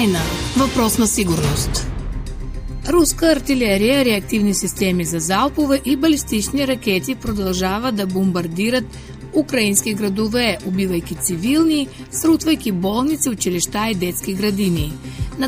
Украйна. Въпрос на сигурност. Руска артилерия, реактивни системи за залпове и балистични ракети продължават да бомбардират украински градове, убивайки цивилни, срутвайки болници, училища и детски градини. На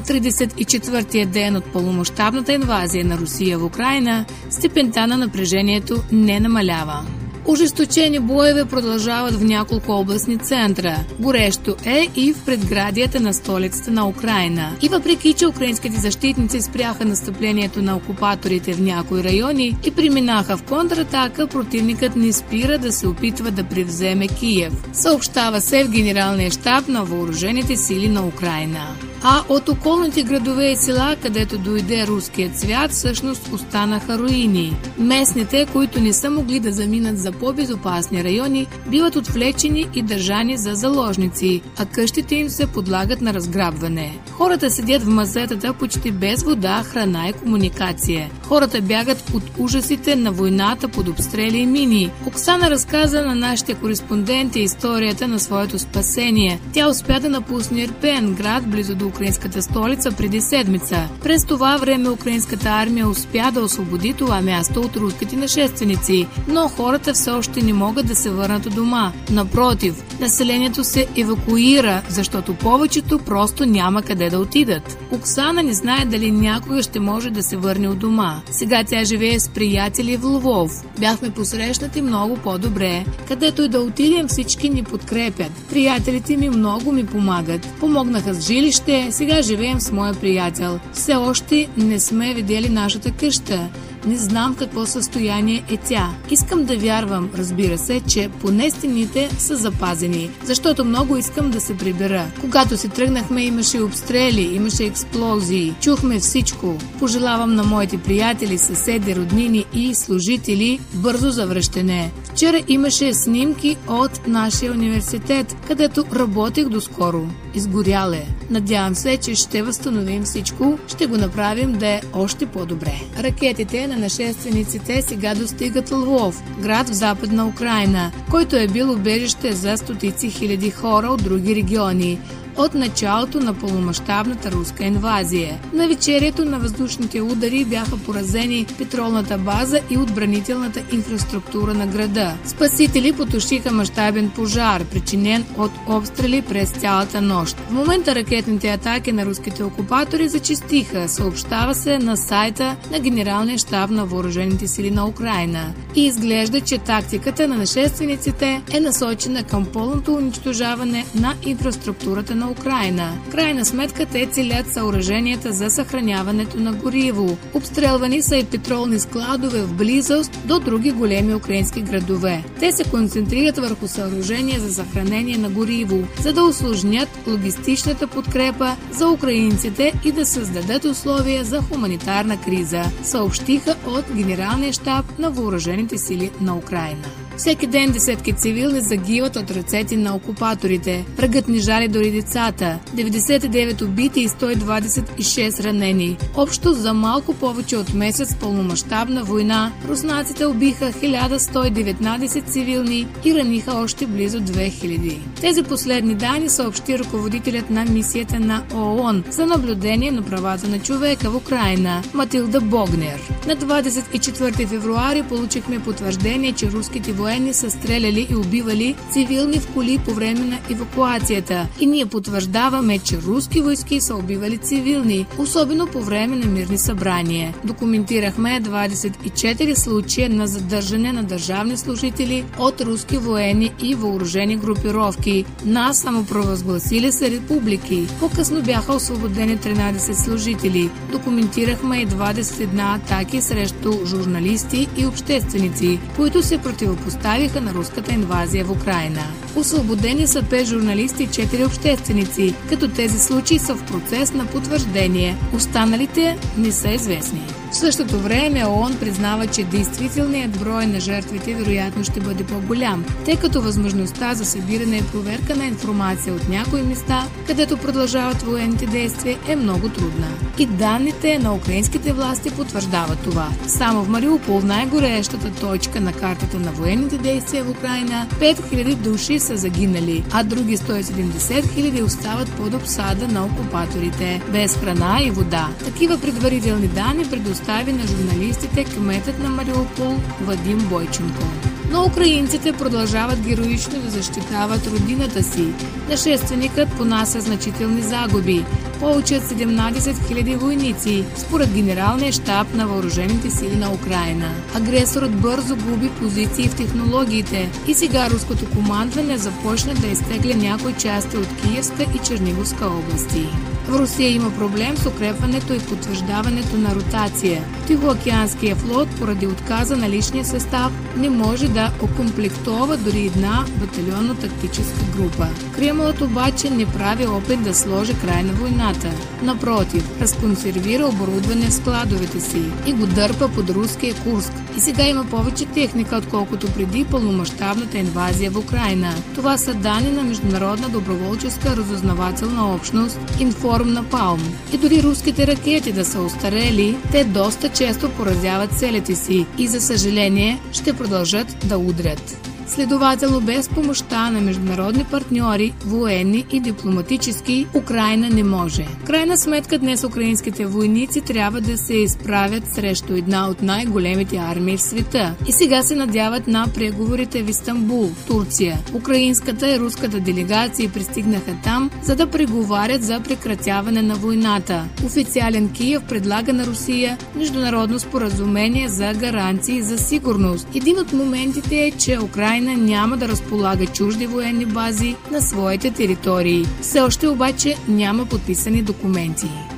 34-тия ден от пълномащабната инвазия на Русия в Украйна, степента на напрежението не намалява. Ожесточени боеве продължават в няколко областни центра. Горещо е и в предградията на столицата на Украйна. И въпреки, че украинските защитници спряха настъплението на окупаторите в някои райони и преминаха в контратака, противникът не спира да се опитва да превземе Киев. Съобщава се в Генералния щаб на въоръжените сили на Украйна. А от околните градове и села, където дойде руският свят, всъщност останаха руини. Местните, които не са могли да заминат за по-безопасни райони, биват отвлечени и държани за заложници, а къщите им се подлагат на разграбване. Хората седят в мазетата почти без вода, храна и комуникация. Хората бягат от ужасите на войната под обстрели и мини. Оксана разказа на нашите кореспонденти историята на своето спасение. Тя успя да напусне Ирпен, град близо до украинската столица, преди седмица. През това време украинската армия успя да освободи това място от руските нашественици, но хората все още не могат да се върнат у дома. Напротив, населението се евакуира, защото повечето просто няма къде да отидат. Оксана не знае дали някога ще може да се върне у дома. Сега тя живее с приятели в Лвов. Бяхме посрещнати много по-добре. Където и да отидем, всички ни подкрепят. Приятелите ми много ми помагат. Помогнаха с жилище. Сега живеем с моя приятел. Все още не сме видели нашата къща. Не знам какво състояние е тя. Искам да вярвам, разбира се, че поне стените са запазени, защото много искам да се прибера. Когато си тръгнахме, имаше обстрели, имаше експлозии. Чухме всичко. Пожелавам на моите приятели, съседи, роднини и служители бързо завръщане. Вчера имаше снимки от нашия университет, където работех доскоро. Изгорял е. Надявам се, че ще възстановим всичко, ще го направим да е още по-добре. Ракетите на нашествениците сега достигат Лвов, град в Западна Украйна, който е бил убежище за стотици хиляди хора от други региони от началото на пълномащабната руска инвазия. На вечерието на въздушните удари бяха поразени петролната база и отбранителната инфраструктура на града. Спасители потушиха мащабен пожар, причинен от обстрели през цялата нощ. В момента ракетните атаки на руските окупатори зачестиха, съобщава се на сайта на Генералния щаб на въоръжените сили на Украйна. И изглежда, че тактиката на нашествениците е насочена към пълното унищожаване на инфраструктурата на Украйна. Крайна сметка те целят съоръженията за съхраняването на гориво. Обстрелвани са и петролни складове в близост до други големи украински градове. Те се концентрират върху съоръжения за съхранение на гориво, за да усложнят логистичната подкрепа за украинците и да създадат условия за хуманитарна криза, съобщиха от Генералния щаб на въоръжените сили на Украйна. Всеки ден десетки цивилни загиват от ръцете на окупаторите. Врагът ни жали дори децата. 99 убити и 126 ранени. Общо за малко повече от месец пълномащабна война руснаците убиха 1119 цивилни и раниха още близо 2000. Тези последни данни съобщи ръководителят на мисията на ООН за наблюдение на правата на човека в Украйна Матилда Богнер. На 24 февруари получихме потвърждение, че руските военни са стреляли и убивали цивилни в коли по време на евакуацията. И ние потвърждаваме, че руски войски са убивали цивилни, особено по време на мирни събрания. Документирахме 24 случая на задържане на държавни служители от руски военни и въоръжени групировки на самопровъзгласили се републики. По-късно бяха освободени 13 служители. Документирахме и 21 атаки срещу журналисти и общественици, които се противопоставиха на руската инвазия в Украйна. Освободени са 5 журналисти и 4 общественици, като тези случаи са в процес на потвърждение. Останалите не са известни. В същото време ООН признава, че действителният брой на жертвите вероятно ще бъде по-голям, тъй като възможността за събиране и проверка на информация от някои места, където продължават военните действия, е много трудна. И данните на украинските власти потвърждават това. Само в Мариупол, най-горещата точка на картата на военните действия в Украйна, 5000 души са загинали, а други 170 000 остават под обсада на окупаторите, без храна и вода. Такива предварителни данни предостави на журналистите кметът на Мариупол Вадим Бойченко. Но украинците продължават героично да защитават родината си. Нашественикът понася значителни загуби. Повече от 17 000 войници, според Генералния щаб на въоръжените сили на Украйна. Агресорът бързо губи позиции в технологиите и сега руското командване започна да изтегля някои части от Киевска и Черниговска области. В Русия има проблем с укрепването и потвърждаването на ротация. Тихоокеанския флот, поради отказа на личния състав, не може да окомплектова дори една батальонно-тактическа група. Кремълът обаче не прави опит да сложи край на войната. Напротив, разконсервира оборудване в складовете си и го дърпа под руския Курск. И сега има повече техника, отколкото преди пълномащабната инвазия в Украйна. Това са данни на Международна доброволческа разузнавателна общност Информнапалм. И дори руските ракети да са остарели, те доста често поразяват целите си и за съжаление ще продължат да удрят. Следователно, без помощта на международни партньори, военни и дипломатически, Украйна не може. В крайна сметка днес украинските войници трябва да се изправят срещу една от най-големите армии в света. И сега се надяват на преговорите в Истанбул, Турция. Украинската и руската делегации пристигнаха там, за да преговарят за прекратяване на войната. Официален Киев предлага на Русия международно споразумение за гаранции за сигурност. Един от моментите е, че Украйна няма да разполага чужди военни бази на своите територии. Все още обаче няма подписани документи.